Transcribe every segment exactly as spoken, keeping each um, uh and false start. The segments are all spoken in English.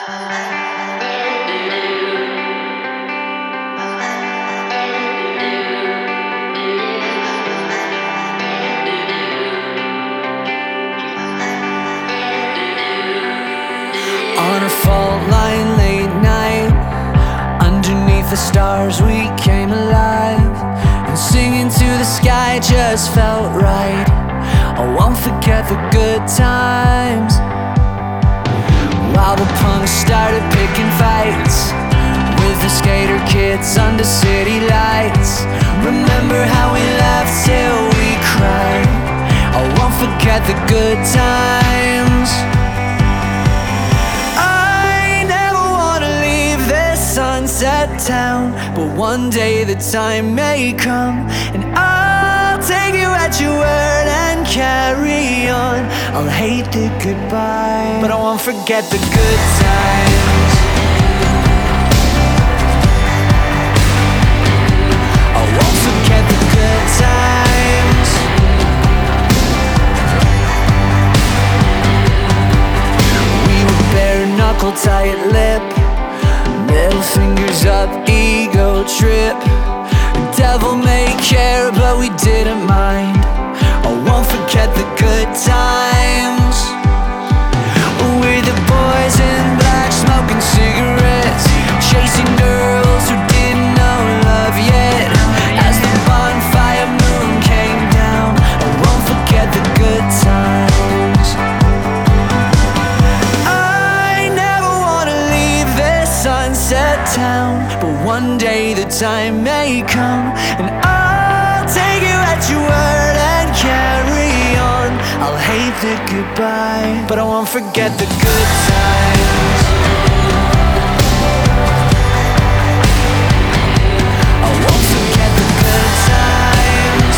On a fault line late night, underneath the stars we came alive, and singing to the sky just felt right. I won't forget the good times, while the punks started picking fights with the skater kids under city lights. Remember how we laughed till we cried. I won't forget the good times. Sunset town, but one day the time may come, and I'll take you at your word and carry on. I'll hate the goodbye, but I won't forget the good times. I won't forget the good times. We were bare knuckle, tight lip, middle fingers up, ego trip. Devil may care, but we didn't mind. I won't forget the good times. We're the boys in black, smoking cigarettes, chasing girls who didn't know love yet. As the bonfire moon came down, I won't forget the good times. I never wanna leave this sunset town, but one day the time may come, and I'll take you at your word and carry on. I'll hate the goodbye, but I won't forget the good times. I won't forget the good times.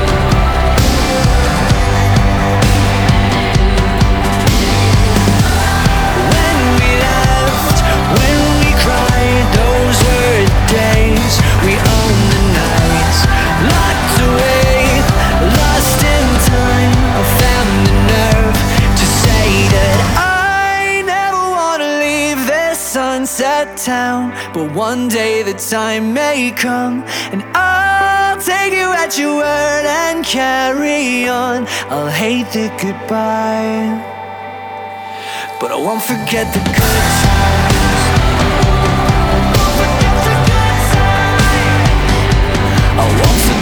When we left, when we cried, those were the days. We owned the nights, locked away, lost in time. I found the nerve to say that I never wanna leave this sunset town, but one day the time may come, and I'll take you at your word and carry on. I'll hate the goodbye, but I won't forget the good times. I won't forget